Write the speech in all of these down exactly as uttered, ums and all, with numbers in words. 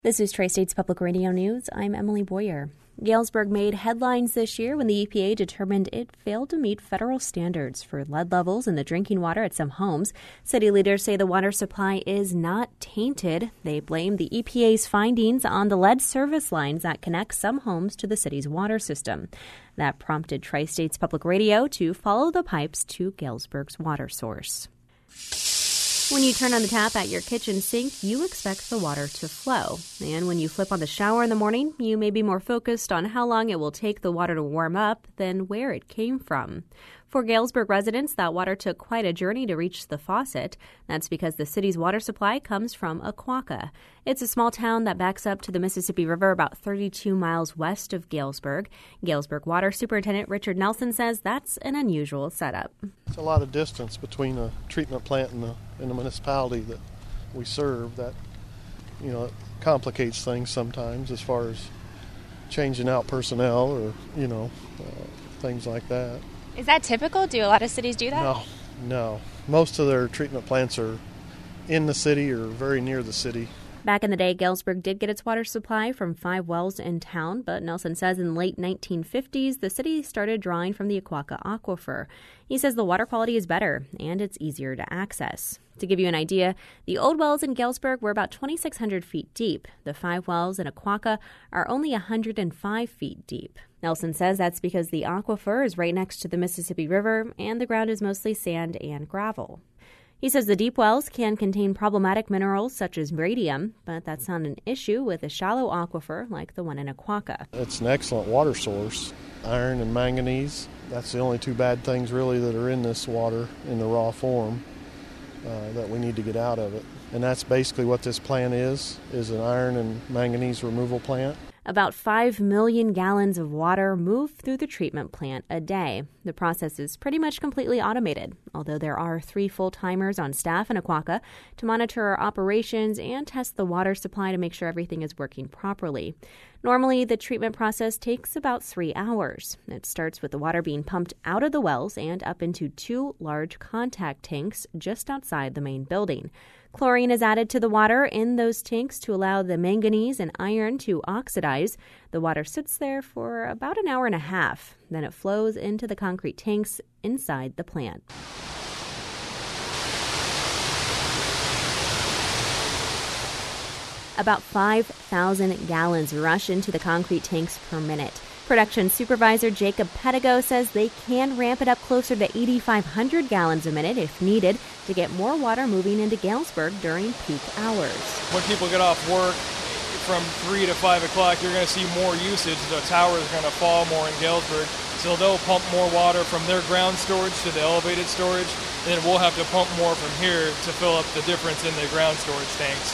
This is Tri-States Public Radio News. I'm Emily Boyer. Galesburg made headlines this year when the E P A determined it failed to meet federal standards for lead levels in the drinking water at some homes. City leaders say the water supply is not tainted. They blame the E P A's findings on the lead service lines that connect some homes to the city's water system. That prompted Tri-States Public Radio to follow the pipes to Galesburg's water source. When you turn on the tap at your kitchen sink, you expect the water to flow. And when you flip on the shower in the morning, you may be more focused on how long it will take the water to warm up than where it came from. For Galesburg residents, that water took quite a journey to reach the faucet. That's because the city's water supply comes from Aquaca. It's a small town that backs up to the Mississippi River about thirty-two miles west of Galesburg. Galesburg Water Superintendent Richard Nelson says that's an unusual setup. It's a lot of distance between a treatment plant and the, and the municipality that we serve. That, you know, it complicates things sometimes as far as changing out personnel or, you know, uh, things like that. Is that typical? Do a lot of cities do that? No, no. Most of their treatment plants are in the city or very near the city. Back in the day, Galesburg did get its water supply from five wells in town, but Nelson says in the late nineteen fifties, the city started drawing from the Aquaca aquifer. He says the water quality is better and it's easier to access. To give you an idea, the old wells in Galesburg were about twenty-six hundred feet deep. The five wells in Aquaca are only one hundred five feet deep. Nelson says that's because the aquifer is right next to the Mississippi River and the ground is mostly sand and gravel. He says the deep wells can contain problematic minerals such as radium, but that's not an issue with a shallow aquifer like the one in Aquaca. It's an excellent water source. Iron and manganese, that's the only two bad things really that are in this water in the raw form uh, that we need to get out of it. And that's basically what this plant is, is an iron and manganese removal plant. About five million gallons of water move through the treatment plant a day. The process is pretty much completely automated, although there are three full-timers on staff in Aquaca to monitor operations and test the water supply to make sure everything is working properly. Normally, the treatment process takes about three hours. It starts with the water being pumped out of the wells and up into two large contact tanks just outside the main building. Chlorine is added to the water in those tanks to allow the manganese and iron to oxidize. The water sits there for about an hour and a half. Then it flows into the concrete tanks inside the plant. About five thousand gallons rush into the concrete tanks per minute. Production supervisor Jacob Pedigo says they can ramp it up closer to eighty-five hundred gallons a minute if needed to get more water moving into Galesburg during peak hours. When people get off work from three to five o'clock, you're going to see more usage. The tower is going to fall more in Galesburg, so they'll pump more water from their ground storage to the elevated storage, and then we'll have to pump more from here to fill up the difference in the ground storage tanks.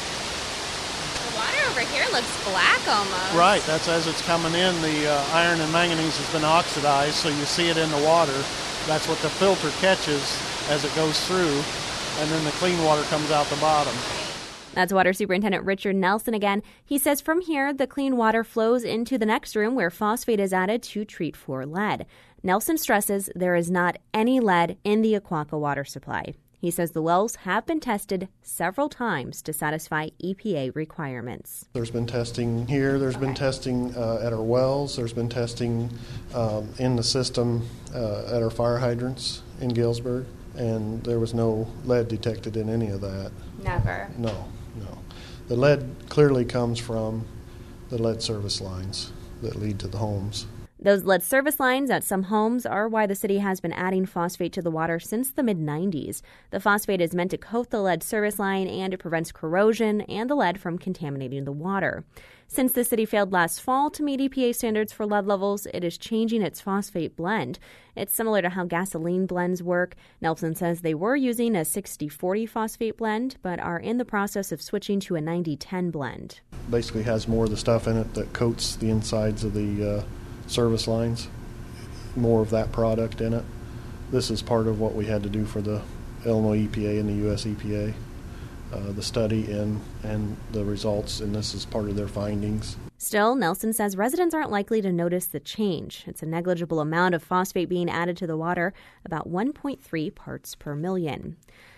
Over here looks black almost. Right, that's as it's coming in. The uh, iron and manganese has been oxidized, so you see it in the water. That's what the filter catches as it goes through, and then the clean water comes out the bottom. That's Water Superintendent Richard Nelson again. He says from here, the clean water flows into the next room where phosphate is added to treat for lead. Nelson stresses there is not any lead in the Aquaca water supply. He says the wells have been tested several times to satisfy E P A requirements. There's been testing here. There's been testing uh, at our wells. There's been testing um, in the system uh, at our fire hydrants in Galesburg, and there was no lead detected in any of that. Never? No, no. The lead clearly comes from the lead service lines that lead to the homes. Those lead service lines at some homes are why the city has been adding phosphate to the water since the mid nineties. The phosphate is meant to coat the lead service line, and it prevents corrosion and the lead from contaminating the water. Since the city failed last fall to meet E P A standards for lead levels, it is changing its phosphate blend. It's similar to how gasoline blends work. Nelson says they were using a sixty forty phosphate blend, but are in the process of switching to a ninety ten blend. Basically has more of the stuff in it that coats the insides of the uh, service lines, more of that product in it. This is part of what we had to do for the Illinois E P A and the U S E P A, uh, the study and, and the results, and this is part of their findings. Still, Nelson says residents aren't likely to notice the change. It's a negligible amount of phosphate being added to the water, about one point three parts per million.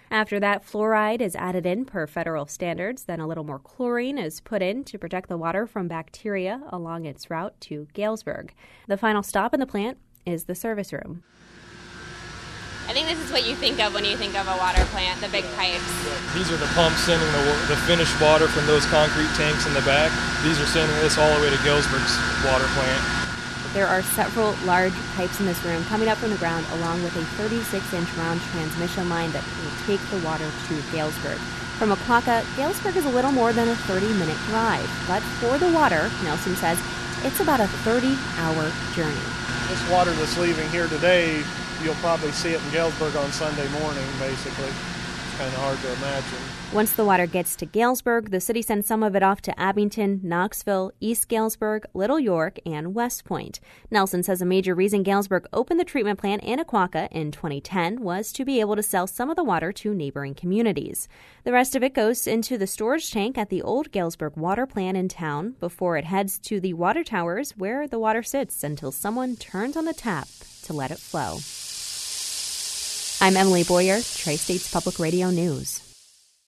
After that, fluoride is added in per federal standards. Then a little more chlorine is put in to protect the water from bacteria along its route to Galesburg. The final stop in the plant is the service room. I think this is what you think of when you think of a water plant, the big pipes. These are the pumps sending the, the finished water from those concrete tanks in the back. These are sending this all the way to Galesburg's water plant. There are several large pipes in this room coming up from the ground, along with a thirty-six inch round transmission line that will take the water to Galesburg. From Aquaka, Galesburg is a little more than a thirty minute drive, but for the water, Nelson says, it's about a thirty hour journey. This water that's leaving here today, you'll probably see it in Galesburg on Sunday morning, basically. It's kind of hard to imagine. Once the water gets to Galesburg, the city sends some of it off to Abington, Knoxville, East Galesburg, Little York, and West Point. Nelson says a major reason Galesburg opened the treatment plant in Aquaka in twenty ten was to be able to sell some of the water to neighboring communities. The rest of it goes into the storage tank at the old Galesburg water plant in town before it heads to the water towers where the water sits until someone turns on the tap to let it flow. I'm Emily Boyer, Tri-States Public Radio News.